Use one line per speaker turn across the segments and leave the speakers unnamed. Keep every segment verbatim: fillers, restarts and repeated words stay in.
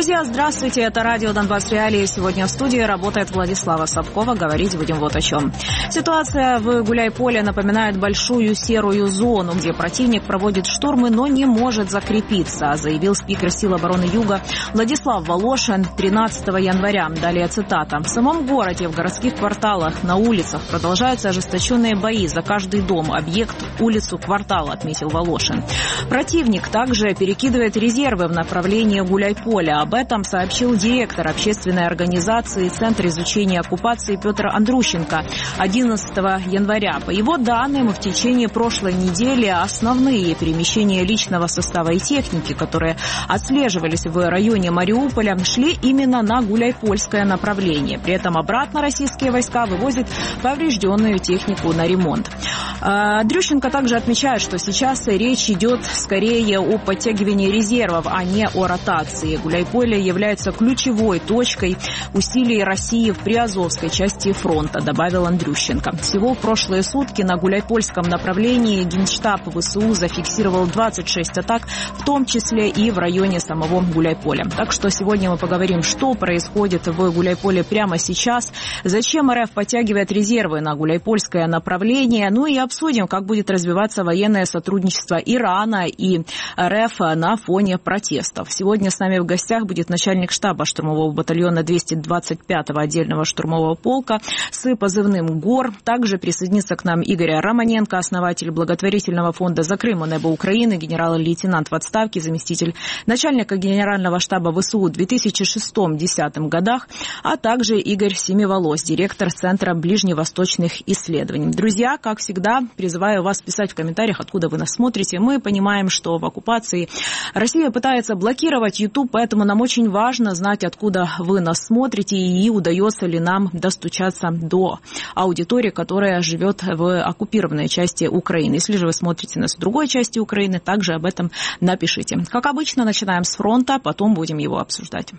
Друзья, здравствуйте, это радио «Донбасс Реалии». Сегодня в студии работает Владислава Сапкова. Говорить будем вот о чем. Ситуация в Гуляйполе напоминает большую серую зону, где противник проводит штурмы, но не может закрепиться, заявил спикер сил обороны Юга Владислав Волошин тринадцатого января. Далее цитата. В самом городе, в городских кварталах, на улицах продолжаются ожесточенные бои за каждый дом, объект, улицу, квартал, отметил Волошин. Противник также перекидывает резервы в направлении Гуляйполя. Об этом сообщил директор общественной организации «Центр изучения оккупации» Петр Андрущенко одиннадцатого января. По его данным, в течение прошлой недели основные перемещения личного состава и техники, которые отслеживались в районе Мариуполя, шли именно на Гуляйпольское направление. При этом обратно российские войска вывозят поврежденную технику на ремонт. Андрющенко также отмечает, что сейчас речь идет скорее о подтягивании резервов, а не о ротации. Гуляйполе является ключевой точкой усилий России в приазовской части фронта, добавил Андрющенко. Всего в прошлые сутки на Гуляйпольском направлении Генштаб ВСУ зафиксировал двадцать шесть атак, в том числе и в районе самого Гуляйполя. Так что сегодня мы поговорим, что происходит в Гуляйполе прямо сейчас, зачем РФ подтягивает резервы на Гуляйпольское направление, ну и обсудим, как будет развиваться военное сотрудничество Ирана и РФ на фоне протестов. Сегодня с нами в гостях будет начальник штаба штурмового батальона двести двадцать пятого отдельного штурмового полка с позывным ГОР. Также присоединится к нам Игорь Романенко, основатель благотворительного фонда «За Крым и небо Украины», генерал-лейтенант в отставке, заместитель начальника генерального штаба ВСУ в две тысячи шестом — две тысячи десятом годах, а также Игорь Семиволос, директор Центра ближневосточных исследований. Друзья, как всегда, призываю вас писать в комментариях, откуда вы нас смотрите. Мы понимаем, что в оккупации Россия пытается блокировать YouTube, поэтому нам очень важно знать, откуда вы нас смотрите и удается ли нам достучаться до аудитории, которая живет в оккупированной части Украины. Если же вы смотрите нас в другой части Украины, также об этом напишите. Как обычно, начинаем с фронта, потом будем его обсуждать.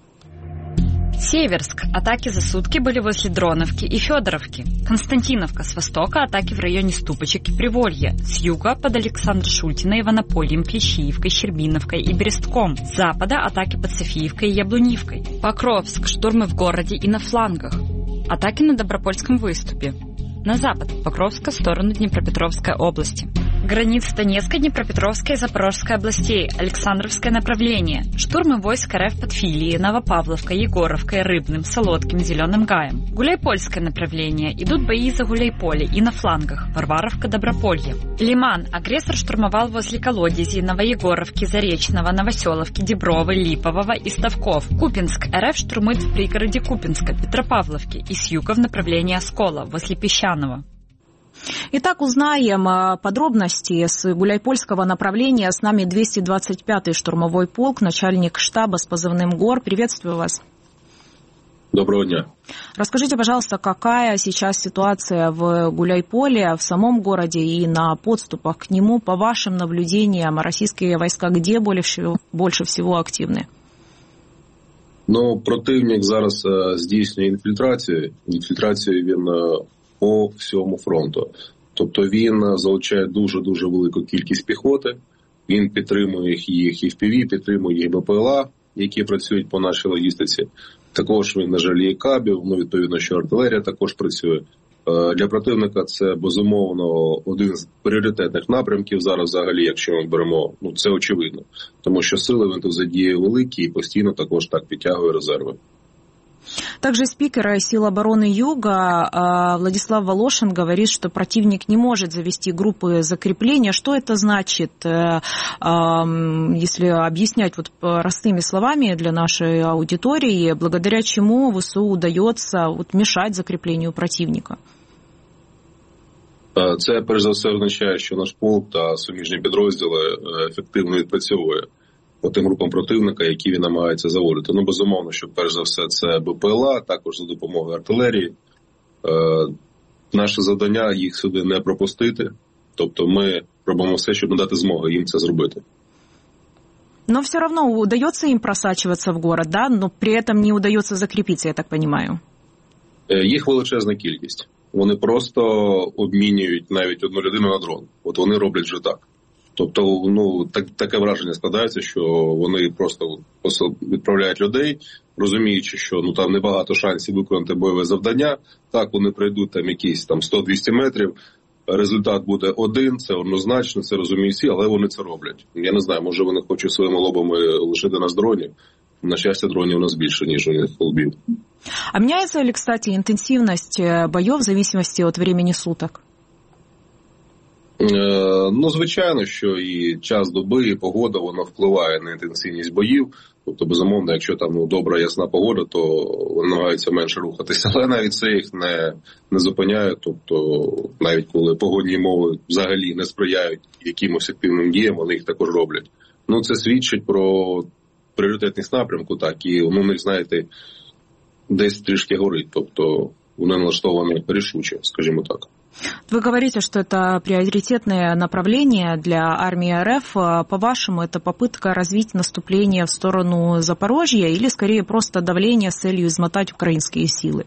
Северск. Атаки за сутки были возле Дроновки и Федоровки. Константиновка. С востока атаки в районе Ступочек и Приволья. С юга под Александр-Шультино, Иванопольем, Клещиевкой, Щербиновкой и Берестком. С запада атаки под Софиевкой и Яблунивкой. Покровск. Штурмы в городе и на флангах. Атаки на Добропольском выступе. На запад Покровска в сторону Днепропетровской области. Границы Донецкой, Днепропетровской и Запорожской областей. Александровское направление. Штурмы войск РФ под Филией, Новопавловкой, Егоровкой, Рыбным, Солодким, Зеленым Гаем. Гуляйпольское направление. Идут бои за Гуляйполе и на флангах. Варваровка, Доброполье. Лиман. Агрессор штурмовал возле Колодези, Новоегоровки, Заречного, Новоселовки, Дебровы, Липового и Ставков. Купинск. РФ штурмует в пригороде Купинска, Петропавловки и с юга в направлении Оскола, возле Песчаного.
Итак, узнаем подробности с Гуляйпольского направления. С нами двести двадцать пятый штурмовой полк, начальник штаба с позывным ГОР. Приветствую вас.
Доброго дня.
Расскажите, пожалуйста, какая сейчас ситуация в Гуляйполе, в самом городе и на подступах к нему? По вашим наблюдениям, российские войска где больше всего активны?
Ну, противник зараз здійснює інфільтрацію. Інфільтрацію він по всьому фронту. Тобто він залучає дуже-дуже велику кількість піхоти, він підтримує їх і еф пі ві, підтримує їх бе пе ел а, які працюють по нашій логістиці. Також він, на жаль, є кабів, ну, відповідно, що артилерія також працює. Для противника це, безумовно, один з пріоритетних напрямків зараз взагалі, якщо ми беремо, ну, це очевидно. Тому що сили він тут задіє великі і постійно також так підтягує резерви.
Также спикер сил обороны Юга Владислав Волошин говорит, что противник не может завести группы закрепления. Что это значит, если объяснять вот простыми словами для нашей аудитории, благодаря чему ВСУ удается вот мешать закреплению противника?
Це, перш за все, означає, що наш полк та суміжні підрозділи ефективно відпрацьовує по тим групам противника, які він намагається заводити. Ну, безумовно, що перш за все це бе пе ел а, також за допомогою артилерії. Е, наше завдання їх сюди не пропустити. Тобто ми робимо все, щоб надати змогу їм це зробити.
Но все равно удается им просачиваться в город, да? Но при этом не удается закрепиться, я так понимаю.
Е, їх величезна кількість. Вони просто обмінюють навіть одну людину на дрон. От вони роблять вже так. Тобто, ну, так, таке враження складається, що вони просто відправляють людей, розуміючи, що ну там небагато шансів виконати бойове завдання. Так, вони пройдуть там якісь там сто-двісті метрів, результат буде один, це однозначно, це розуміють всі, але вони це роблять. Я не знаю, може вони хочуть своїми лобами лишити нас дронів. На счастье, дронів у нас більше, ніж у них лбів.
А меняется ли, кстати, интенсивность боев в зависимости от времени суток?
Ну, звичайно, що і час доби, і погода, воно впливає на інтенсивність боїв. Тобто, безумовно, якщо там ну, добра, ясна погода, то вони намагаються менше рухатися. Але навіть це їх не, не зупиняє. Тобто, навіть коли погодні умови взагалі не сприяють якимось активним діям, вони їх також роблять. Ну, це свідчить про пріоритетність напрямку, так, і ну, у них, знаєте, десь трішки горить. Тобто, вони налаштовані рішуче, скажімо так.
Вы говорите, что это приоритетное направление для армии РФ. По-вашему, это попытка развить наступление в сторону Запорожья или, скорее, просто давление с целью измотать украинские силы?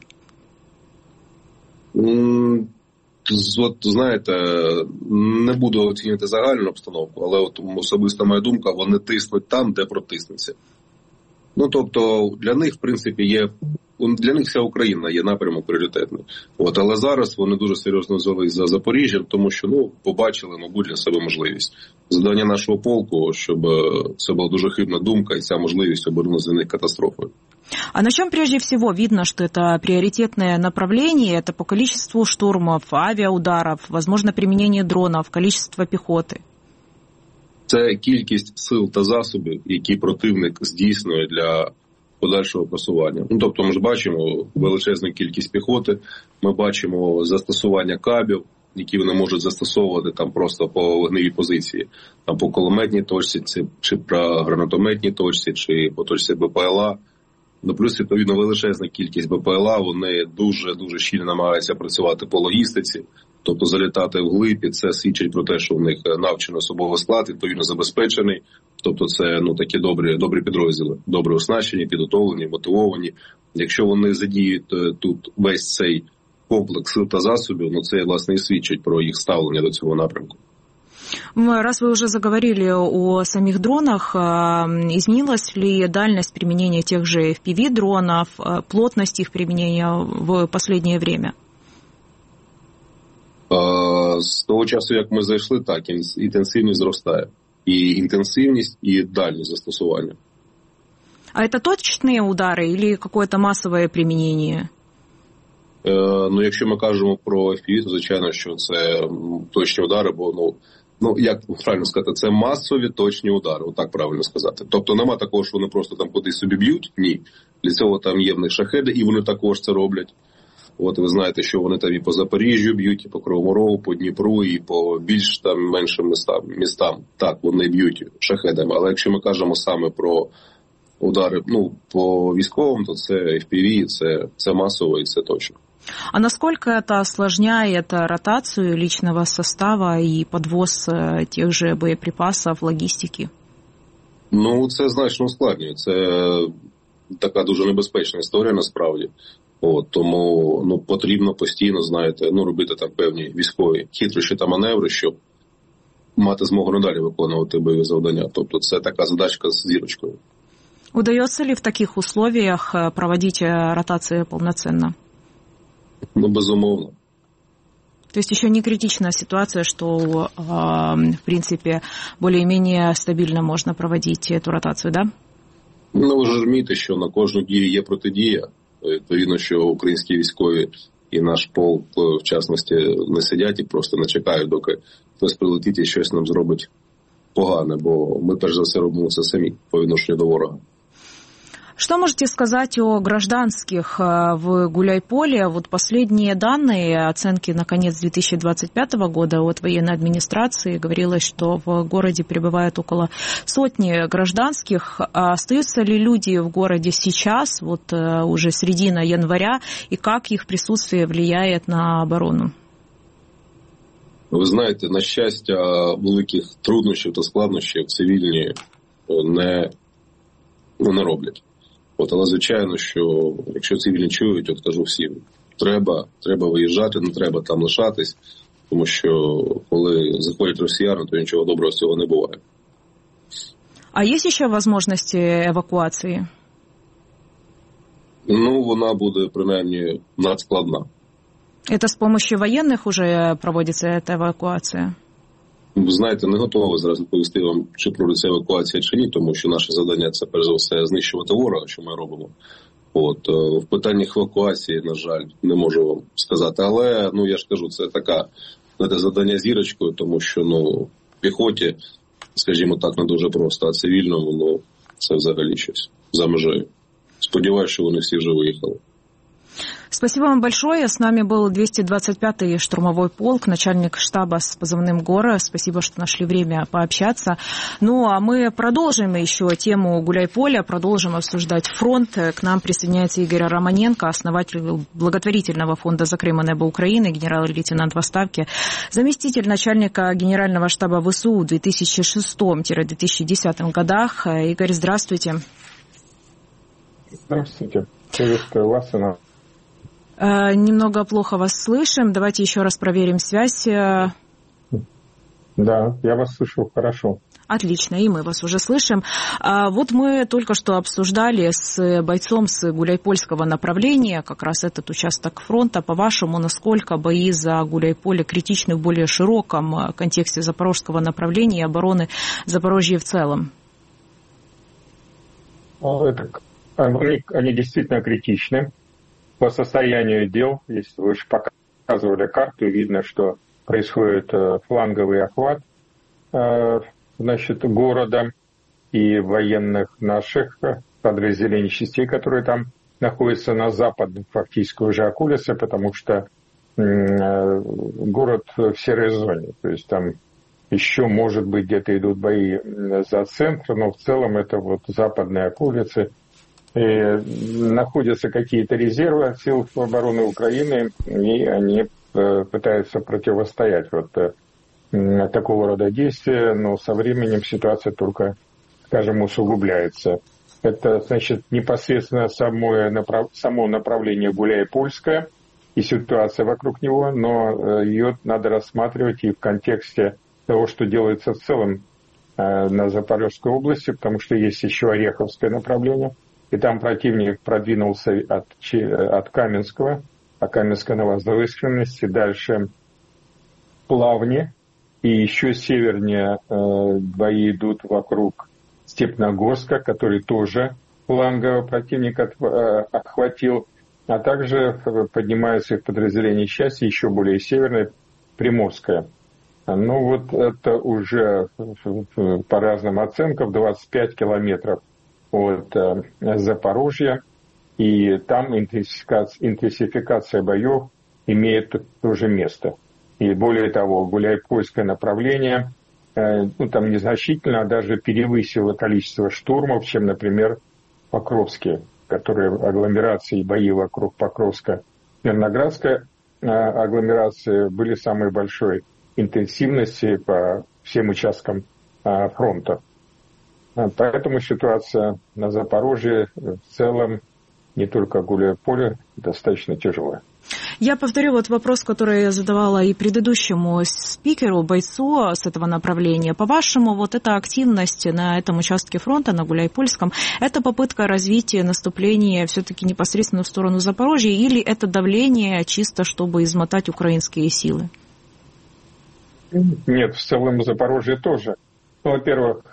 Mm, от, знаєте, не буду оцінювати загальну обстановку, але от особиста моя думка, вони тиснуть там, де протиснуться. Ну, тобто, для них, в принципі, є... Для них вся Україна є напрямок пріоритетний. От, але зараз вони дуже серйозно взялись за Запоріжжям, тому що, ну, побачили, мабуть, для себе можливість. Завдання нашого полку, щоб це була дуже хибна думка, і ця можливість обернулася для них катастрофою.
А на чем прежде всего видно, что это приоритетное направление? Это по количеству штурмов, авиаударов, возможно, применение дронов, количество пехоты?
Це кількість сил та засобів, які противник здійснює для подальшого просування. Ну, тобто ми ж бачимо величезну кількість піхоти, ми бачимо застосування кабів, які вони можуть застосовувати там просто по вогневій позиції, там по кулеметній точці, чи по гранатометній точці, чи по точці БПЛА. Ну, плюс, відповідно, величезна кількість БПЛА, вони дуже-дуже щільно намагаються працювати по логістиці, тобто залітати вглиб, і це свідчить про те, що в них навчений особовий склад, відповідно забезпечений. Тобто це ну, такі добрі, добрі підрозділи, добре оснащені, підготовлені, мотивовані. Якщо вони задіють тут весь цей комплекс сил та засобів, ну це, власне, і свідчить про їх ставлення до цього напрямку.
Раз вы уже заговорили о самих дронах, изменилась ли дальность применения тех же эф пи ви-дронов, плотность их применения в последнее время?
З того часу, як ми зайшли, так, інтенсивність зростає. І інтенсивність, і дальність застосування.
А это точные удары или какое-то массовое применение?
Е, ну, якщо ми кажемо про еф пі ві, то, звичайно, що це точні удари, бо, ну, ну, як правильно сказати, це масові точні удари, отак правильно сказати. Тобто нема такого, що вони просто там кудись собі б'ють, ні. Для цього там є в них шахеди, і вони також це роблять. От ви знаєте, що вони там і по Запоріжжю б'ють, і по Кривому Рогу, по Дніпру, і по більш там меншим містам. містам. Так, вони б'ють шахедами. Але якщо ми кажемо саме про удари, ну, по військовим, то це еф пі ві, це, це масово і це точно.
А насколько это осложняет ротацию личного состава и подвоз тех же боеприпасов, логистики?
Ну, це значно ускладнює. Це така дуже небезпечна історія насправді. От, тому ну, потрібно постійно, знаєте, ну, робити там певні військові хитрощі та маневри, щоб мати змогу надалі виконувати бойові завдання. Тобто це така задачка з зірочкою.
Удается ли в таких условиях проводить ротацию полноценно?
Ну, безумовно.
То есть еще не критичная ситуация, что, в принципе, более-менее стабильно можно проводить эту ротацию, да?
Ну, ви ж розумієте, що на кожну дію є протидія. Відповідно, що українські військові і наш полк, в частності, не сидять і просто не чекають, доки хтось прилетить і щось нам зробить погане, бо ми, перш за все, робимо це самі по відношенню до ворога.
Что можете сказать о гражданских в Гуляйполе? Вот последние данные, оценки на конец две тысячи двадцать пятого года от военной администрации, говорилось, что в городе пребывает около сотни гражданских. Остаются ли люди в городе сейчас, вот уже середина января, и как их присутствие влияет на оборону?
Ви знаєте, на щастя, великих труднощів та складнощів цивільні не, не роблять. От, але, звичайно, що якщо цивільні чують, от кажу всім, треба, треба виїжджати, не треба там лишатись. Тому що коли заходять росіяни, то нічого доброго з цього не буває.
А є ще можливості евакуації?
Ну, вона буде, принаймні, надскладна.
Это с помощью военных уже проводится эта эвакуация?
Ви знаєте, не готовий зараз відповісти вам, чи проводиться евакуація, чи ні, тому що наше завдання – це, перш за все, знищувати ворога, що ми робимо. От, в питаннях евакуації, на жаль, не можу вам сказати. Але, ну, я ж кажу, це така, знаєте, завдання зірочкою, тому що, ну, піхоті, скажімо так, не дуже просто, а цивільному, ну, це взагалі щось за межею. Сподіваюся, що вони всі вже виїхали.
Спасибо вам большое. С нами был двести двадцать пятый штурмовой полк, начальник штаба с позывным «Гора». Спасибо, что нашли время пообщаться. Ну, а мы продолжим еще тему Гуляйполя, продолжим обсуждать фронт. К нам присоединяется Игорь Романенко, основатель благотворительного фонда «За Крым и небо Украины», генерал-лейтенант в отставке, заместитель начальника генерального штаба ВСУ в две тысячи шестом — две тысячи десятом годах. Игорь, здравствуйте.
Здравствуйте. Приветствую вас и нас.
Немного плохо вас слышим. Давайте еще раз проверим связь.
Да, я вас слышу хорошо.
Отлично, и мы вас уже слышим. Вот мы только что обсуждали с бойцом с Гуляйпольского направления как раз этот участок фронта. По-вашему, насколько бои за Гуляйполе критичны в более широком контексте запорожского направления и обороны Запорожья в целом?
Это, они, они действительно критичны. По состоянию дел, если вы же показывали карту, видно, что происходит фланговый охват значит, города и военных наших подразделений частей, которые там находятся на западном фактически уже околице, потому что город в серой зоне. То есть там еще, может быть, где-то идут бои за центр, но в целом это вот западные околицы. И находятся какие-то резервы от сил обороны Украины, и они пытаются противостоять вот такого рода действия, но со временем ситуация только, скажем, усугубляется. Это, значит, непосредственно само, направ... само направление Гуляйпольское и ситуация вокруг него, но ее надо рассматривать и в контексте того, что делается в целом на Запорожской области, потому что есть еще Ореховское направление. И там противник продвинулся от, от Каменского, а Каменская на возвышенности, дальше Плавни, и еще севернее э, бои идут вокруг Степногорска, который тоже флангово противник от, э, охватил, а также поднимаются их подразделения части, еще более северное, Приморское. Ну вот это уже по разным оценкам двадцать пять километров от э, Запорожья, и там интенсификация, интенсификация боев имеет тоже место. И более того, Гуляйпольское направление, э, ну там незначительно, а даже перевысило количество штурмов, чем, например, Покровские, которые агломерации, бои вокруг Покровска, Мирноградская э, агломерации были самой большой интенсивности по всем участкам э, фронта. Поэтому ситуация на Запорожье в целом, не только Гуляйполе, достаточно тяжелая.
Я повторю вот вопрос, который я задавала и предыдущему спикеру, бойцу с этого направления. По-вашему, вот эта активность на этом участке фронта, на Гуляйпольском, это попытка развития наступления все-таки непосредственно в сторону Запорожья, или это давление чисто, чтобы измотать украинские силы?
Нет, в целом Запорожье тоже. Ну, во-первых,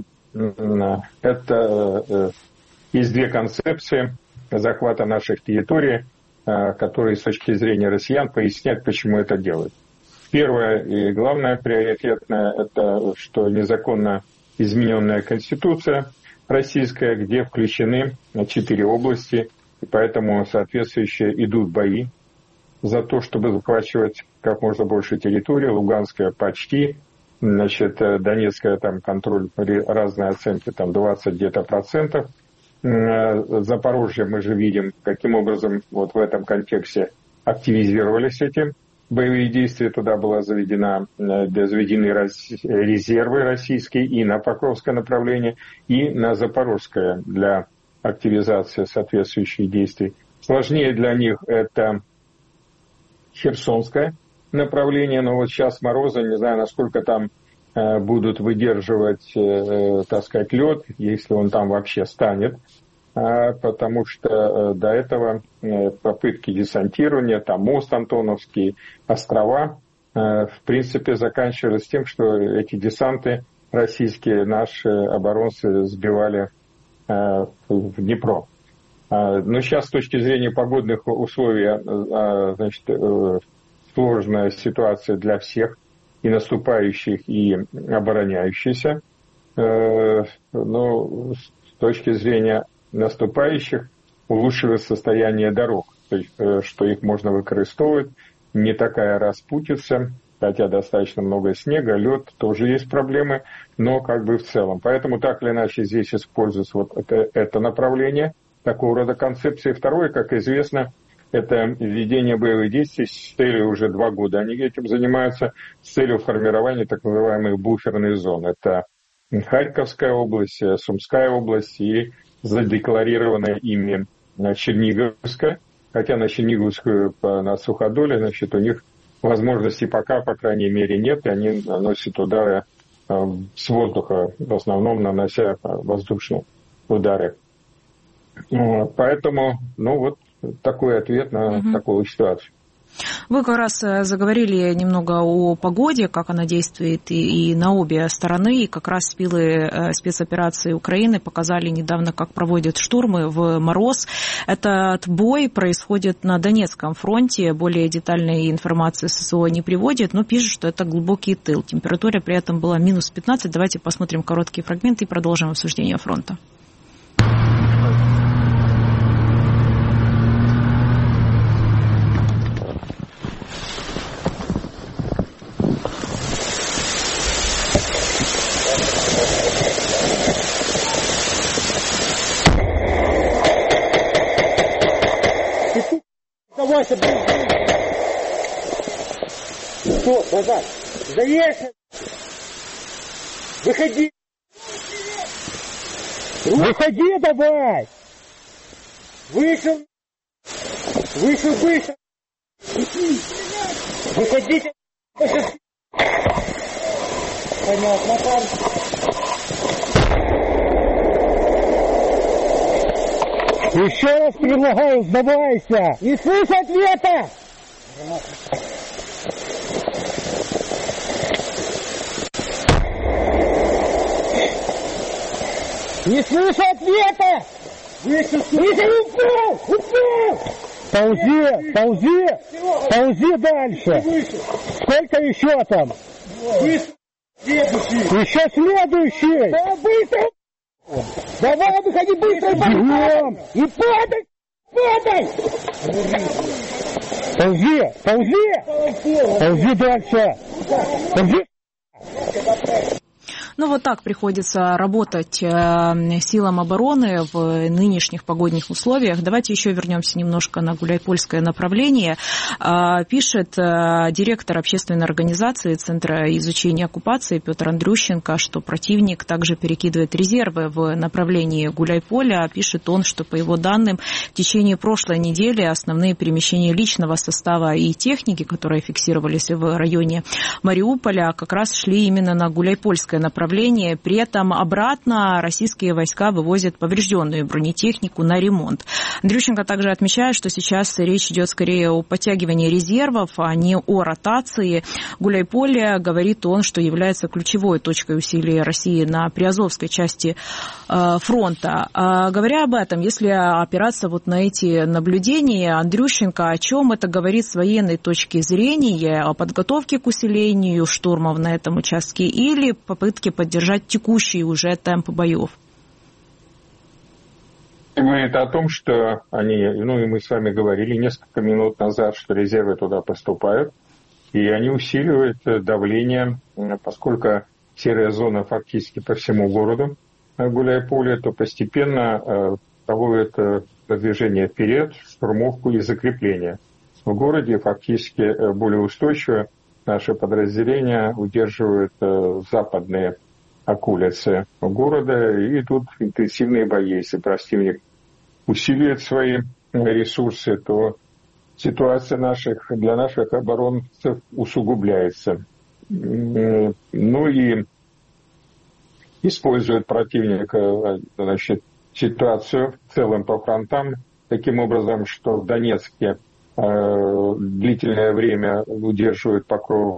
это есть две концепции захвата наших территорий, которые с точки зрения россиян поясняют, почему это делают. Первое и главное приоритетное – это что незаконно измененная Конституция российская, где включены четыре области, и поэтому соответствующие идут бои за то, чтобы захвачивать как можно больше территории. Луганская почти, значит, Донецкая там контроль, разные оценки, там двадцать где-то процентов. Запорожье мы же видим, каким образом вот в этом контексте активизировались эти боевые действия. Туда была заведена, заведены резервы российские и на Покровское направление, и на Запорожское для активизации соответствующих действий. Сложнее для них это Херсонское направление, но вот сейчас морозы, не знаю, насколько там э, будут выдерживать, э, так сказать, лед, если он там вообще станет, э, потому что э, до этого э, попытки десантирования, там мост Антоновский, острова, э, в принципе, заканчивались тем, что эти десанты российские, наши оборонцы сбивали э, в Днепро. Э, но сейчас с точки зрения погодных условий, э, значит, э, сложная ситуация для всех, и наступающих, и обороняющихся. Но с точки зрения наступающих улучшилось состояние дорог, то есть, что их можно выкористовывать, не такая распутица, хотя достаточно много снега, лед, тоже есть проблемы, но как бы в целом. Поэтому так или иначе здесь используется вот это, это направление, такого рода концепции. Второе, как известно, это введение боевых действий с целью уже два года. Они этим занимаются с целью формирования так называемых буферных зон. Это Харьковская область, Сумская область и задекларированная ими Черниговская. Хотя на Черниговскую, на Суходоле, значит, у них возможностей пока, по крайней мере, нет. И они наносят удары с воздуха, в основном нанося воздушные удары. Поэтому, ну вот, такой ответ на угу. такую ситуацию.
Вы как раз заговорили немного о погоде, как она действует и, и на обе стороны. И как раз силы спецоперации Украины показали недавно, как проводят штурмы в мороз. Этот бой происходит на Донецком фронте. Более детальной информации ССО не приводит, но пишут, что это глубокий тыл. Температура при этом была минус пятнадцать. Давайте посмотрим короткие фрагменты и продолжим обсуждение фронта.
Что, назад? Заехали! Выходи! Выходи давай! Вышел! Вышел, вышел! Выходите! Понятно, парень. Еще раз предлагаю, сдавайся! Не слышу ответа! Не слышу ответа! Выше, упал! Упал! Ползи, ползи! Ползи дальше! Сколько еще там? Следующий! Еще следующий! Да, быстро! Давай, выходи быстро! Бегом! И падай! Падай! Ползи! Ползи! Ползи дальше! Ползи!
Ну, вот так приходится работать силам обороны в нынешних погодных условиях. Давайте еще вернемся немножко на гуляйпольское направление. Пишет директор общественной организации Центра изучения оккупации Петр Андрющенко, что противник также перекидывает резервы в направлении Гуляйполя. Пишет он, что, по его данным, в течение прошлой недели основные перемещения личного состава и техники, которые фиксировались в районе Мариуполя, как раз шли именно на гуляйпольское направление. При этом обратно российские войска вывозят поврежденную бронетехнику на ремонт. Андрющенко также отмечает, что сейчас речь идет скорее о подтягивании резервов, а не о ротации. Гуляйполе, говорит он, что является ключевой точкой усилий России на приазовской части э, фронта. А, говоря об этом, если опираться вот на эти наблюдения, Андрющенко, о чем это говорит с военной точки зрения, о подготовке к усилению штурмов на этом участке или попытке поддержать текущие уже темпы боев?
Говорит о том, что они, ну и мы с вами говорили несколько минут назад, что резервы туда поступают, и они усиливают давление, поскольку серая зона фактически по всему городу Гуляйполе, то постепенно проводят продвижение вперед, штурмовку и закрепление. В городе фактически более устойчиво наши подразделения удерживают западные околицы города, и идут интенсивные бои. Если противник усиливает свои ресурсы, то ситуация наших, для наших оборонцев усугубляется. Ну и использует противник, значит, ситуацию в целом по фронтам, таким образом, что в Донецке э, длительное время удерживают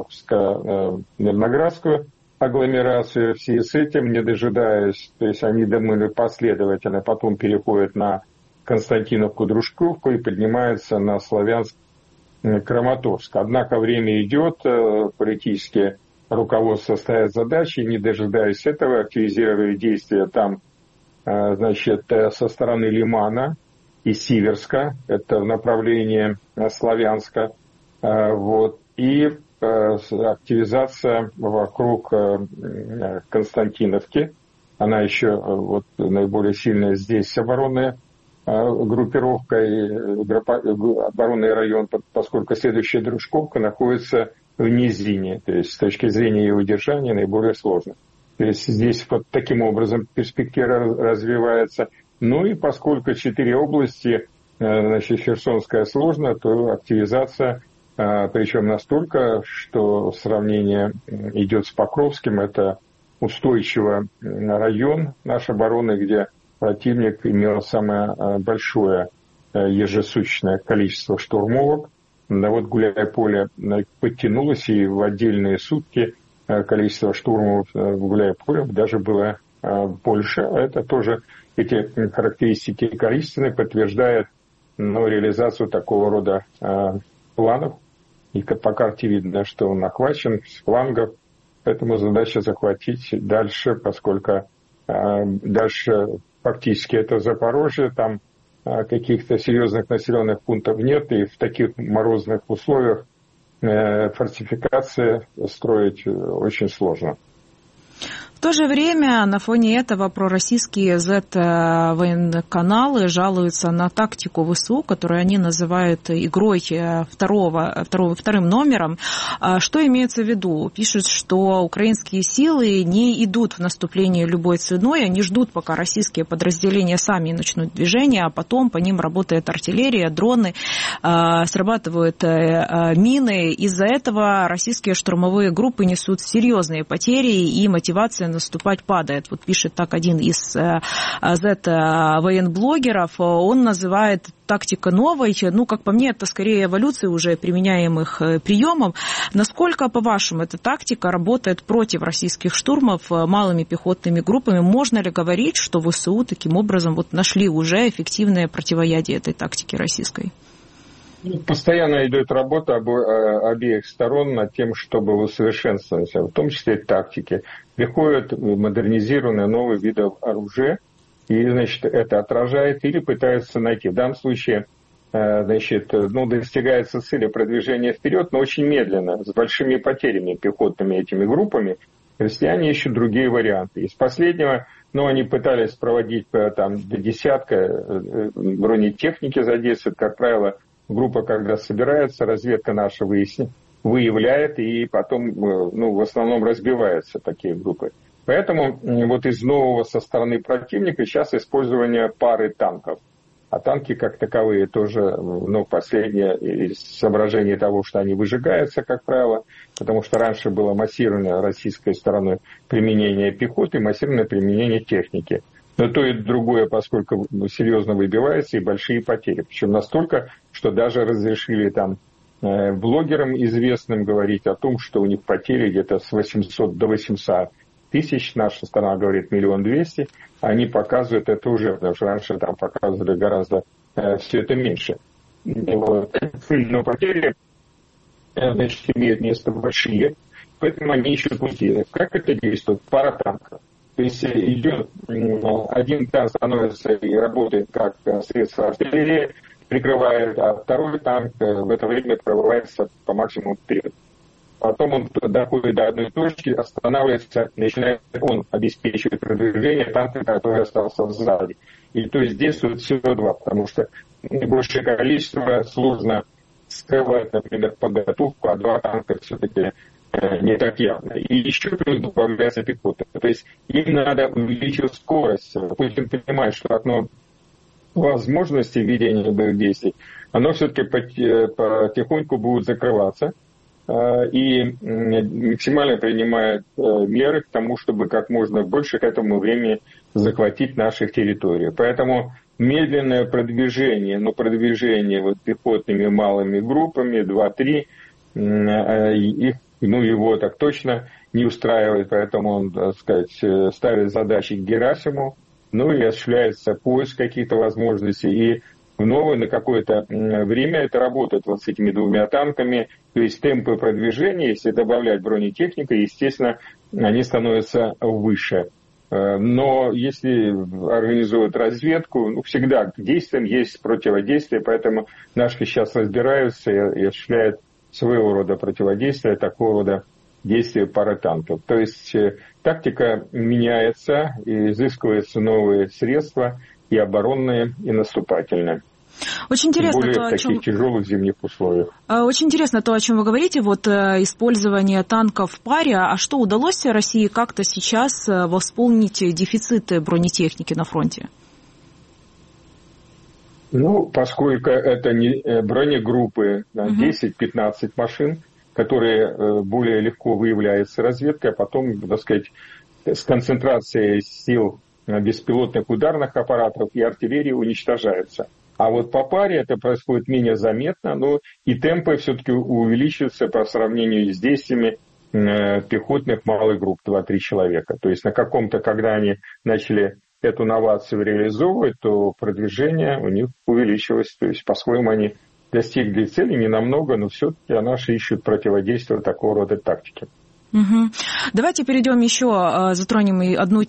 Покровско-Мирноградскую агломерацию, в связи с этим, не дожидаясь, то есть они думали последовательно, потом переходят на Константиновку-Дружковку и поднимаются на Славянск-Краматорск. Однако время идет, политически руководство ставит задачи, не дожидаясь этого, активизировали действия там, значит, со стороны Лимана и Сиверска, это в направлении Славянска, вот, и активизация вокруг Константиновки, она еще вот наиболее сильная здесь оборонная группировка и оборонный район, поскольку следующая Дружковка находится в низине, то есть с точки зрения ее удержания наиболее сложно. То есть здесь вот таким образом перспектива развивается. Ну и поскольку четыре области, значит, Херсонская сложно, то активизация, причем настолько, что сравнение идет с Покровским, это устойчивый район нашей обороны, где противник имел самое большое ежесуточное количество штурмовок. Да вот Гуляйполе подтянулось, и в отдельные сутки количество штурмов в Гуляйполе даже было больше. Это тоже, эти характеристики количественные подтверждают, ну, реализацию такого рода планов. И по карте видно, что он охвачен с флангов. Поэтому задача захватить дальше, поскольку дальше фактически это Запорожье, там каких-то серьезных населенных пунктов нет, и в таких морозных условиях фортификации строить очень сложно.
В то же время на фоне этого пророссийские зет-военканалы жалуются на тактику ВСУ, которую они называют игрой второго, второго, вторым номером. Что имеется в виду? Пишут, что украинские силы не идут в наступление любой ценой, они ждут, пока российские подразделения сами начнут движение, а потом по ним работает артиллерия, дроны, срабатывают мины. Из-за этого российские штурмовые группы несут серьезные потери, и мотивация наступать падает. Вот пишет так один из зет-военблогеров. Он называет тактика новой. Ну, как по мне, это скорее эволюция уже применяемых приемов. Насколько, по-вашему, эта тактика работает против российских штурмов малыми пехотными группами? Можно ли говорить, что ВСУ таким образом вот нашли уже эффективное противоядие этой тактике российской?
Постоянно идет работа обеих сторон над тем, чтобы усовершенствовать, в том числе и тактики. Приходят модернизированные новые виды оружия, и, значит, это отражает или пытаются найти. В данном случае, значит, ну, достигается цели продвижения вперед, но очень медленно, с большими потерями пехотными этими группами. Россияне ищут другие варианты. Из последнего, ну, они пытались проводить там до десятка бронетехники задействовать, как правило. Группа, когда собирается, разведка наша выяснит, выявляет, и потом, ну, в основном разбиваются такие группы. Поэтому вот из нового со стороны противника сейчас использование пары танков. А танки как таковые тоже, ну, последнее из соображений того, что они выжигаются, как правило, потому что раньше было массированное российской стороной применение пехоты, массированное применение техники. Но то и другое, поскольку серьезно выбивается, и большие потери. Причем настолько, что даже разрешили там э, блогерам известным говорить о том, что у них потери где-то с восьмисот до восьмисот тысяч. Наша страна говорит миллион двести. Они показывают это уже, потому что раньше там показывали гораздо э, все это меньше. Вот. Но потери, э, значит, имеют место большие, поэтому они ищут пути. Как это действует? Пара танков. То есть идет один танк становится и работает как средство артиллерии, прикрывает, а второй танк в это время прорывается по максимуму вперед. Потом он доходит до одной точки, останавливается, начинает он обеспечивать продвижение танка, который остался сзади. И то есть действует всего два, потому что большее количество сложно скрывать, например, подготовку, а два танка все-таки не так явно. И еще плюс добавляется пехота. То есть им надо увеличить скорость. Путин понимает, что одно возможности ведения боевых действий оно все-таки потихоньку будет закрываться и максимально принимает меры к тому, чтобы как можно больше к этому времени захватить наших территорий. Поэтому медленное продвижение, но продвижение вот пехотными малыми группами, два-три, их, ну, его так точно не устраивает, поэтому он, так сказать, ставит задачи к Герасиму, ну и осуществляется поиск каких-то возможностей, и вновь на какое-то время это работает вот с этими двумя танками, то есть темпы продвижения, если добавлять бронетехнику, естественно, они становятся выше. Но если организуют разведку, ну, всегда к действиям есть противодействие, поэтому наши сейчас разбираются и осуществляют своего рода противодействие, такого рода действия пары танков. То есть тактика меняется, и изыскиваются новые средства, и оборонные, и наступательные.
Очень интересно,
более
то,
в
о
таких
чем...
тяжелых зимних условиях.
Очень интересно то, о чем вы говорите, вот использование танков в паре. А что удалось России как-то сейчас восполнить дефициты бронетехники на фронте?
Ну, поскольку это не бронегруппы,
угу.
десять-пятнадцать машин, которые более легко выявляются разведкой, а потом, так сказать, с концентрацией сил беспилотных ударных аппаратов и артиллерии уничтожаются. А вот по паре это происходит менее заметно, но и темпы все-таки увеличиваются по сравнению с действиями пехотных малых групп, два-три человека. То есть на каком-то, когда они начали эту новацию реализовывать, то продвижение у них увеличилось. То есть по-своему они достигли цели не намного, но все-таки наши ищут противодействие такого рода тактики.
Угу. Давайте перейдем еще, затронем одну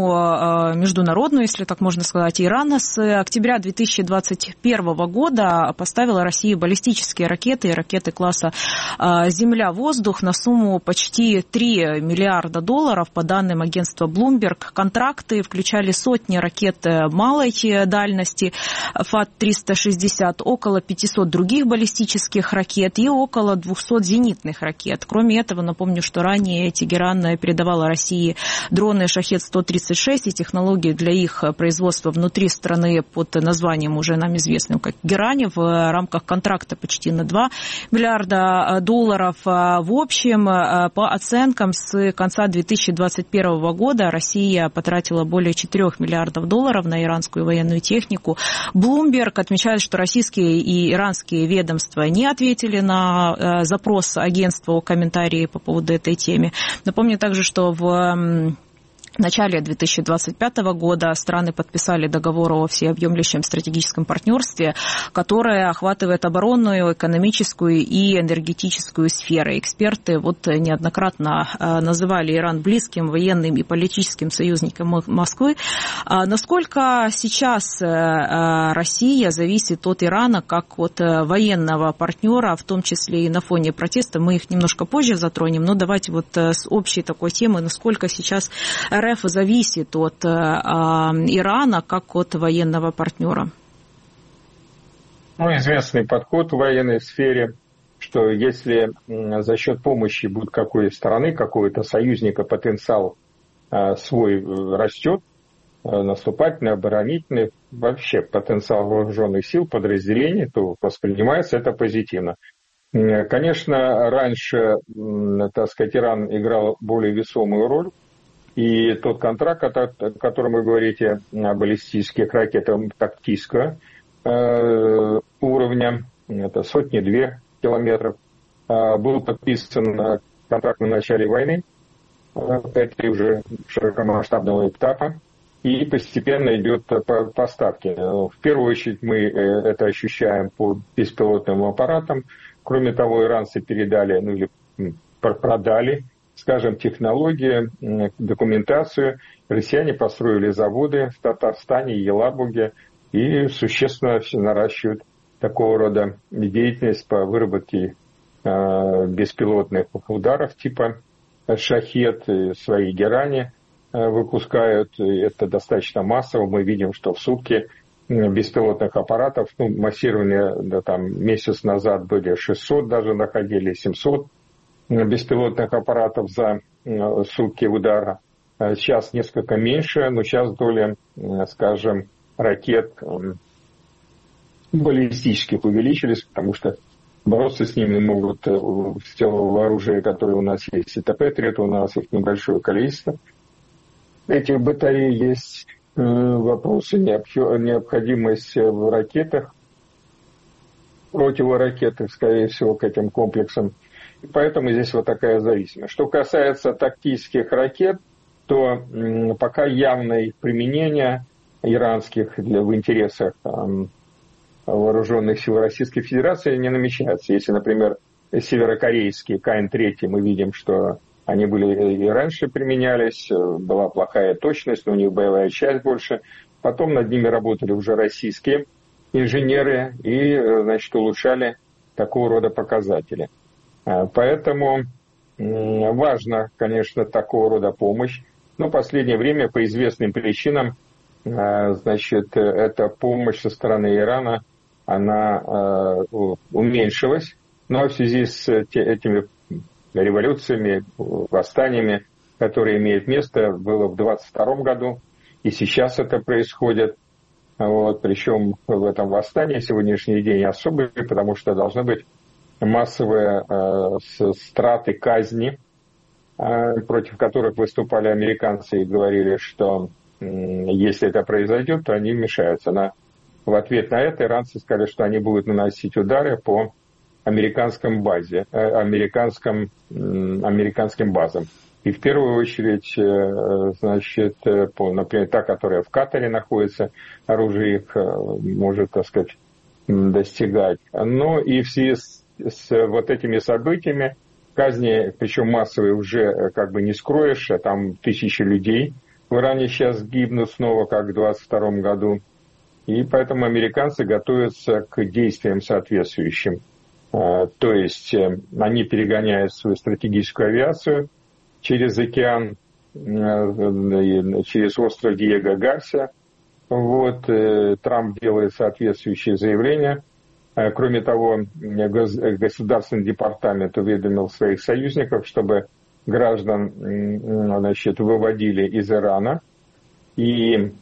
тему международную, если так можно сказать. Иран с октября две тысячи двадцать первого года поставила России баллистические ракеты и ракеты класса «Земля-воздух» на сумму почти три миллиарда долларов, по данным агентства Bloomberg. Контракты включали сотни ракет малой дальности ФАТ триста шестьдесят, около пятисот других баллистических ракет и около двухсот зенитных ракет. Кроме этого, напомню, что ранее Тегеран передавала России дроны «Шахед сто тридцать шесть» и технологии для их производства внутри страны под названием, уже нам известным как «Герань», в рамках контракта почти на два миллиарда долларов. В общем, по оценкам, с конца две тысячи двадцать первого года Россия потратила более четырёх миллиардов долларов на иранскую военную технику. Bloomberg отмечает, что российские и иранские ведомства не ответили на запрос агентства о комментарии по поводу этой теме. Напомню также, что в В начале две тысячи двадцать пятого года страны подписали договор о всеобъемлющем стратегическом партнерстве, которое охватывает оборонную, экономическую и энергетическую сферы. Эксперты вот неоднократно называли Иран близким военным и политическим союзником Москвы. Насколько сейчас Россия зависит от Ирана как от военного партнера, в том числе и на фоне протеста? Мы их немножко позже затронем, но давайте вот с общей такой темы, насколько сейчас РФ зависит от э, Ирана как от военного партнера?
Ну, известный подход в военной сфере, что если э, за счет помощи будет какой-то страны, какого-то союзника потенциал э, свой э, растет, э, наступательный, оборонительный, вообще потенциал вооруженных сил, подразделений, то воспринимается это позитивно. Э, конечно, раньше, э, так сказать, Иран играл более весомую роль. И тот контракт, о котором вы говорите, баллистических ракет тактического э, уровня, это сотни-две километров, э, был подписан контракт на начале войны, это уже широкомасштабного этапа, и постепенно идет поставки. В первую очередь мы это ощущаем по беспилотным аппаратам. Кроме того, иранцы передали, ну или продали, скажем, технологии, документацию. Россияне построили заводы в Татарстане, Елабуге и существенно наращивают такого рода деятельность по выработке э, беспилотных ударов типа «Шахед», свои «Герани» э, выпускают. И это достаточно массово. Мы видим, что в сутки беспилотных аппаратов, ну, массирование, да, там, месяц назад были шестьсот, даже находили семьсот беспилотных аппаратов за сутки удара. Сейчас несколько меньше, но сейчас доля, скажем, ракет баллистических увеличились, потому что бороться с ними могут с тем оружием, которое у нас есть. Это Патриот, у нас их небольшое количество. Этих батарей есть вопросы, необходимость в ракетах, противоракетных, скорее всего, к этим комплексам. И поэтому здесь вот такая зависимость. Что касается тактических ракет, то пока явное их применение иранских для, в интересах там, вооруженных сил Российской Федерации не намечается. Если, например, северокорейские К Н три, мы видим, что они были и раньше применялись, была плохая точность, но у них боевая часть больше. Потом над ними работали уже российские инженеры и, значит, улучшали такого рода показатели. Поэтому важна, конечно, такого рода помощь. Но в последнее время по известным причинам, значит, эта помощь со стороны Ирана, она уменьшилась. Но в связи с этими революциями, восстаниями, которые имеют место, было в двадцать втором году, и сейчас это происходит. Вот, причем в этом восстании сегодняшний день особый, потому что должны быть массовые э, страты, казни, э, против которых выступали американцы и говорили, что э, если это произойдет, то они вмешаются. На, в ответ на это иранцы сказали, что они будут наносить удары по американском базе, э, американском, э, американским базам. И в первую очередь, значит, по, например, та, которая в Катаре находится, оружие их может, так сказать, достигать. Но и в связи с, с вот этими событиями, казни, причем массовые, уже как бы не скроешь, а там тысячи людей в Иране сейчас гибнут снова, как в двадцать втором году. И поэтому американцы готовятся к действиям соответствующим. То есть они перегоняют свою стратегическую авиацию через океан, через остров Диего Гарсия. Вот, Трамп делает соответствующие заявления. Кроме того, Государственный департамент уведомил своих союзников, чтобы граждан, значит, выводили из Ирана. И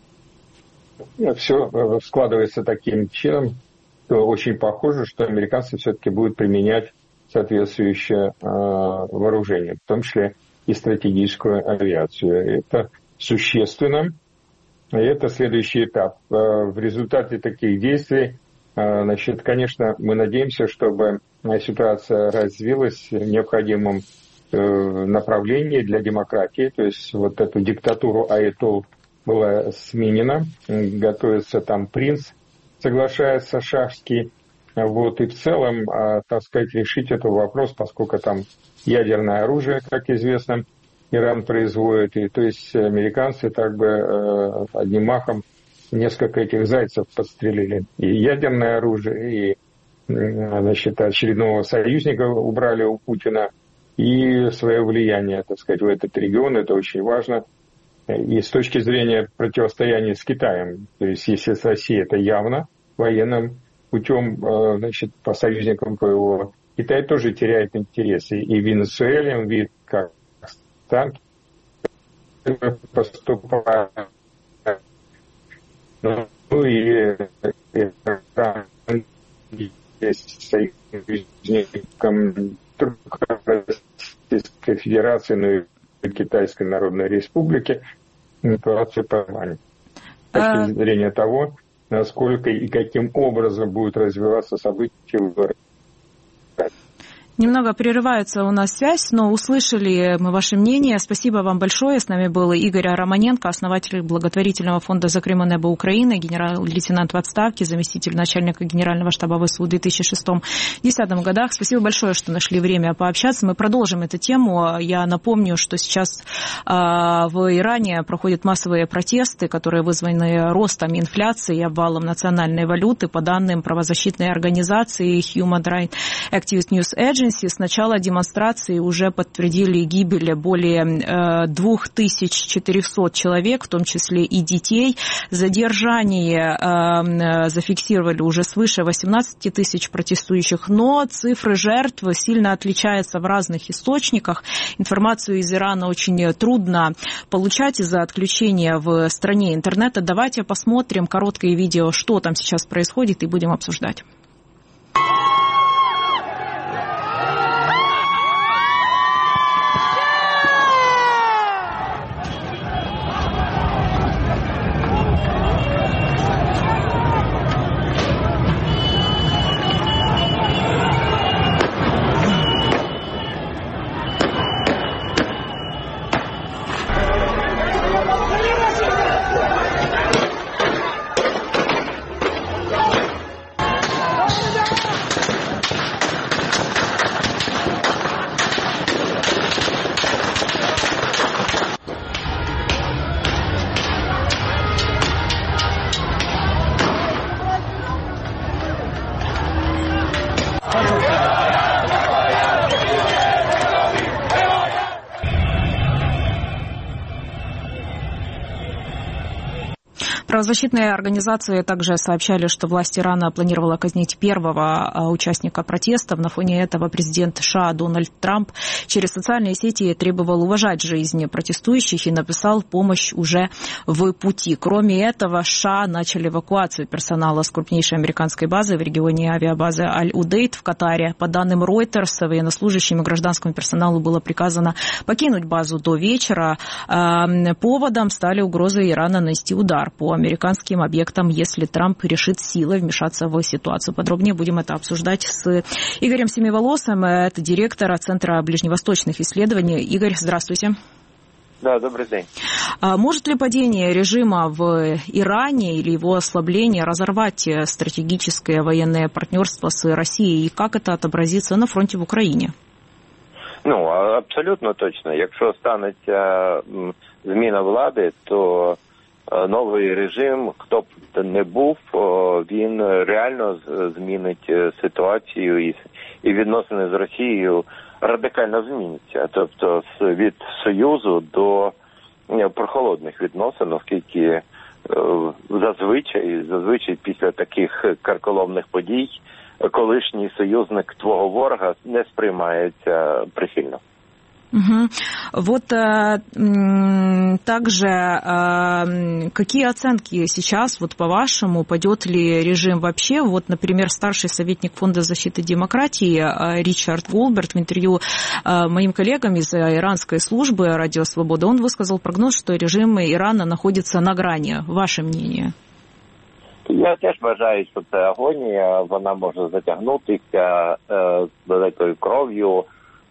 все складывается таким чином, что очень похоже, что американцы все-таки будут применять соответствующее э, вооружение, в том числе и стратегическую авиацию. Это существенно, и это следующий этап. Э, в результате таких действий, э, значит, конечно, мы надеемся, чтобы ситуация развилась в необходимом э, направлении для демократии, то есть вот эту диктатуру аятолл была сменена, готовится там принц, соглашается шахский. Вот, и в целом, так сказать, решить этот вопрос, поскольку там ядерное оружие, как известно, Иран производит. И, то есть американцы так бы одним махом несколько этих зайцев подстрелили. И ядерное оружие, и, значит, очередного союзника убрали у Путина, и свое влияние, так сказать, в этот регион. Это очень важно. И с точки зрения противостояния с Китаем, то есть если с Россией это явно военным путем, значит, по союзникам ПВО, Китай тоже теряет интересы. И в Венесуэле он видит, как танки поступают. Ну и есть союзником Российской Федерации, ну и Китайской Народной Республики, ситуацию понимания. С точки зрения того, насколько и каким образом будут развиваться события в Иране.
Немного прерывается у нас связь, но услышали мы ваше мнение. Спасибо вам большое. С нами был Игорь Романенко, основатель благотворительного фонда «Закрымо небо Украины», генерал-лейтенант в отставке, заместитель начальника Генерального штаба ВСУ в две тысячи шестом — две тысячи десятом годах. Спасибо большое, что нашли время пообщаться. Мы продолжим эту тему. Я напомню, что сейчас в Иране проходят массовые протесты, которые вызваны ростом инфляции и обвалом национальной валюты. По данным правозащитной организации Human Rights Activist News Agency, Transparency с начала демонстрации уже подтвердили гибель более две тысячи четыреста человек, в том числе и детей. Задержание зафиксировали уже свыше восемнадцать тысяч протестующих, но цифры жертв сильно отличаются в разных источниках. Информацию из Ирана очень трудно получать из-за отключения в стране интернета. Давайте посмотрим короткое видео, что там сейчас происходит, и будем обсуждать. Правозащитные организации также сообщали, что власть Ирана планировала казнить первого участника протестов. На фоне этого президент США Дональд Трамп через социальные сети требовал уважать жизни протестующих и написал: «Помощь уже в пути». Кроме этого, США начали эвакуацию персонала с крупнейшей американской базы в регионе авиабазы Аль-Удейд в Катаре. По данным Reuters, военнослужащим и гражданскому персоналу было приказано покинуть базу до вечера. Поводом стали угрозы Ирана нанести удар по американским объектам, если Трамп решит силой вмешаться в ситуацию. Подробнее будем это обсуждать с Игорем Семиволосым, это директор Центра ближневосточных исследований. Игорь, здравствуйте.
Да, добрый день.
Может ли падение режима в Иране или его ослабление разорвать стратегическое военное партнерство с Россией, и как это отобразится на фронте в Україні?
Ну, абсолютно точно. Якщо станеться зміна влади, то новий режим, хто б не був, він реально змінить ситуацію і, і відносини з Росією радикально зміняться. Тобто від Союзу до прохолодних відносин, оскільки зазвичай, зазвичай після таких карколомних подій колишній союзник твого ворога не сприймається прихильно.
Угу. Вот а, также а, какие оценки сейчас, вот по-вашему, пойдет ли режим вообще? Вот, например, старший советник Фонда защиты демократии а, Ричард Голберт в интервью а, моим коллегам из иранской службы «Радио Свобода», он высказал прогноз, что режим Ирана находится на грани. Ваше мнение?
Я теж вважаю, що це агонія, вона може затягнутися е, з великою кров'ю,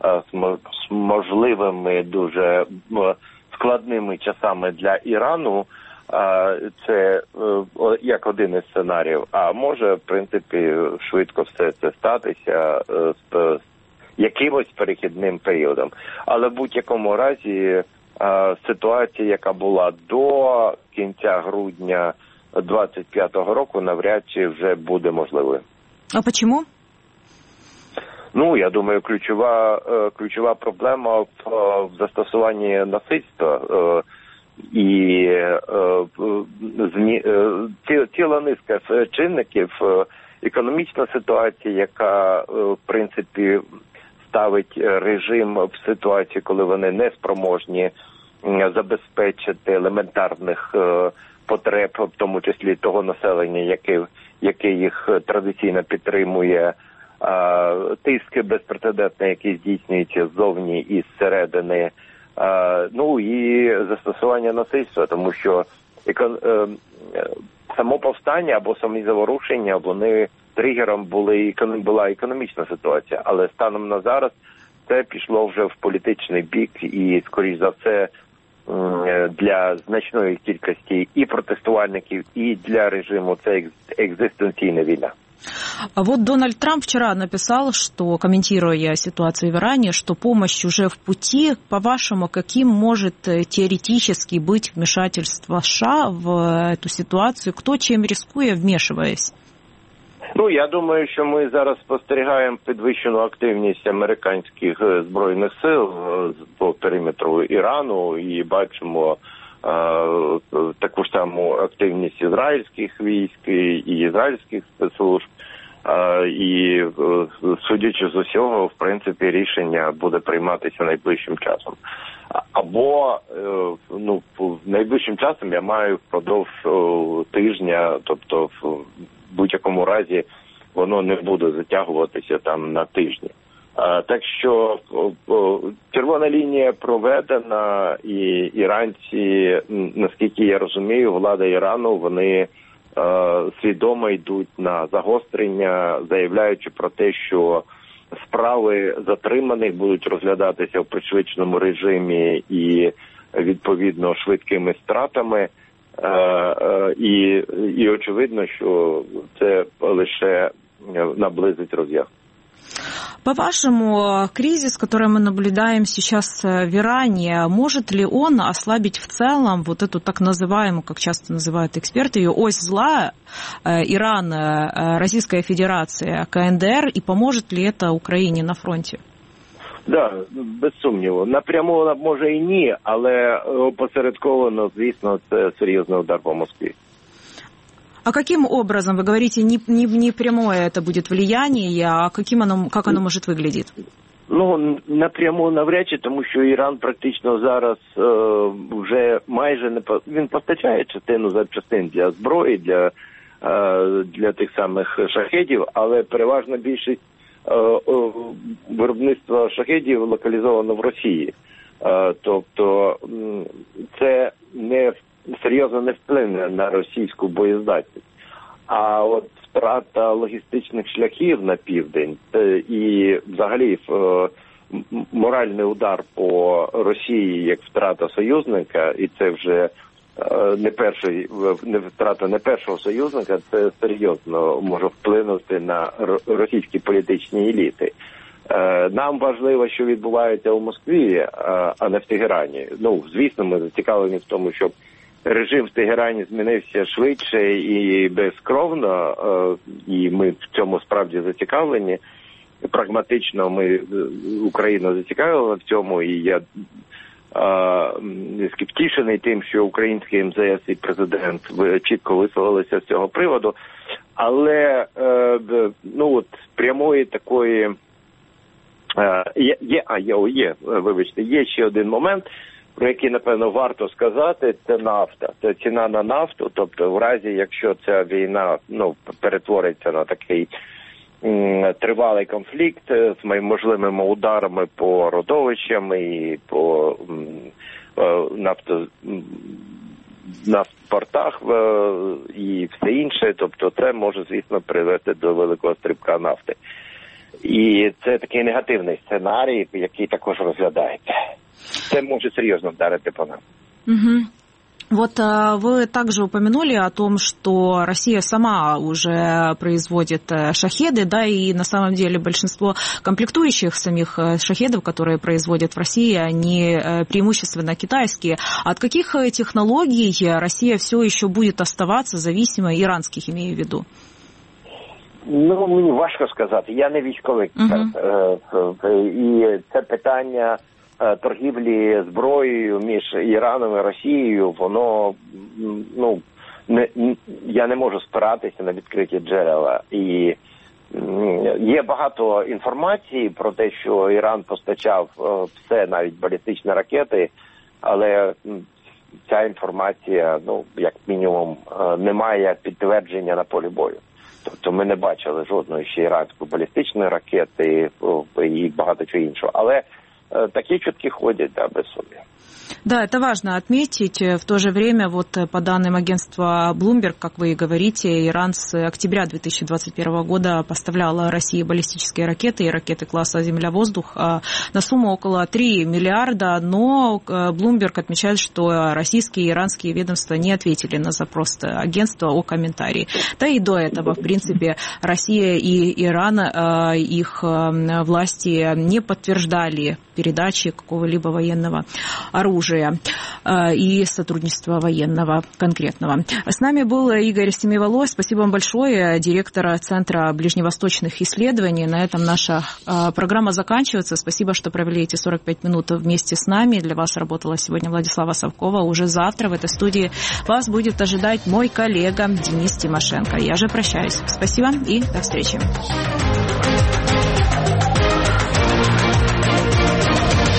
з можливими дуже складними часами з Ірану. Це як один із сценаріїв. А може, в принципі, швидко все це статися з якимось перехідним періодом. Але в будь-якому разі ситуація, яка була до кінця грудня двадцять п'ятого року, навряд чи вже буде можливою.
А чому?
Ну, я думаю, ключова, ключова проблема в, в застосуванні насильства і ціла низка чинників, економічна ситуація, яка, в принципі, ставить режим в ситуацію, коли вони не спроможні забезпечити елементарних потреб, в тому числі того населення, яке, яке їх традиційно підтримує, тиск безпрецедентний, який здійснюється ззовні і зсередини, ну і застосування насильства, тому що само повстання або самі заворушення, вони тригером були, була економічна ситуація, але станом на зараз це пішло вже в політичний бік і, скоріш за все, для значної кількості і протестувальників, і для режиму це екзистенційна війна.
А вот Дональд Трамп вчера написал, что, комментируя ситуацию в Иране, что помощь уже в пути. По-вашему, каким может теоретически быть вмешательство США в эту ситуацию? Кто чем рискуя, вмешиваясь?
Ну, я думаю, що ми зараз спостерігаємо підвищену активність американських збройних сил по периметру Ірану і бачимо е, таку ж саму активність ізраїльських військ і ізраїльських спецслужб. Е, і, е, судячи з усього, в принципі, рішення буде прийматися найближчим часом. Або, е, ну, найближчим часом я маю впродовж е, тижня, тобто в будь-якому разі воно не буде затягуватися там на тижні. А, так що о, червона лінія проведена, і іранці, наскільки я розумію, влада Ірану, вони е, свідомо йдуть на загострення, заявляючи про те, що справи затриманих будуть розглядатися в пришвидшеному режимі і, відповідно, швидкими стратами. Е, е, і, і очевидно, що це лише наблизить роз'яснення.
По-вашему, кризис, который мы наблюдаем сейчас в Иране, может ли он ослабить в целом вот эту так называемую, как часто называют эксперты, ее ось зла Иран, Российская Федерация, КНДР, и поможет ли это Украине на фронте?
Да, без сумніву. Напряму може і ні, але опосередковано, звісно, це серйозний удар по Москві.
А каким образом, вы говорите, не, не, не прямое это будет влияние, а каким оно, как оно может выглядеть?
Ну, напряму навряд чи, тому що Іран практично зараз е, вже майже не по... він постачає частину запчастин для зброї, для, е, для тих самих шахедів, але переважна більшість е, е, виробництва шахедів локалізовано в Росії. Е, тобто це не серйозно не вплине на російську боєздатність. А от втрата логістичних шляхів на південь і взагалі моральний удар по Росії як втрата союзника, і це вже не перший, не втрата не першого союзника, це серйозно може вплинути на російські політичні еліти. Нам важливо, що відбувається у Москві, а не в Тегерані. Ну, звісно, ми зацікавлені в тому, щоб режим в Тегерані змінився швидше і безкровно, і ми в цьому справді зацікавлені. Прагматично ми, Україна зацікавлена в цьому, і я е, скептичний тим, що український ем зе ес і президент чітко висловилися з цього приводу. Але е, ну от прямої такої е, є, є, а є, є, вибачте, є ще один момент, про який, напевно, варто сказати, це нафта. Це ціна на нафту, тобто в разі, якщо ця війна, ну, перетвориться на такий м, тривалий конфлікт з можливими ударами по родовищам і по м, нафто, нафтопортах і все інше, тобто це може, звісно, привести до великого стрибка нафти. І це такий негативний сценарій, який також розглядається. Это может серьезно вдарить по нам.
Угу. Вот вы также упомянули о том, что Россия сама уже производит шахеды, да, и на самом деле большинство комплектующих самих шахедов, которые производят в России, они преимущественно китайские. От каких технологий Россия все еще будет оставаться зависимой, иранских имею в виду?
Ну, мені важко сказати. Я не військовий експерт. Uh-huh. І це питання торгівлі зброєю між Іраном і Росією, воно, ну, не, я не можу спиратися на відкриті джерела. І є багато інформації про те, що Іран постачав все, навіть балістичні ракети, але ця інформація, ну, як мінімум, не має підтвердження на полі бою. Тобто ми не бачили жодної ще іранської балістичної ракети і багато чого іншого. Але такие чутки ходят, да, без сумнева.
Да, это важно отметить. В то же время, вот по данным агентства Bloomberg, как вы и говорите, Иран с октября две тысячи двадцать первого года поставлял России баллистические ракеты и ракеты класса «Земля-воздух» на сумму около три миллиарда, но Bloomberg отмечает, что российские и иранские ведомства не ответили на запрос агентства о комментарии. Да и до этого, в принципе, Россия и Иран, их власти не подтверждали передачи какого-либо военного оружия и сотрудничества военного конкретного. С нами был Игорь Семиволой. Спасибо вам большое, директор Центра ближневосточных исследований. На этом наша программа заканчивается. Спасибо, что провели эти сорок пять минут вместе с нами. Для вас работала сегодня Владислава Совкова. Уже завтра в этой студии вас будет ожидать мой коллега Денис Тимошенко. Я же прощаюсь. Спасибо и до встречи.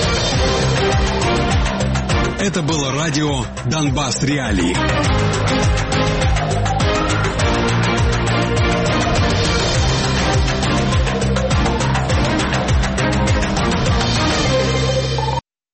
Это было радио «Донбасс Реалии».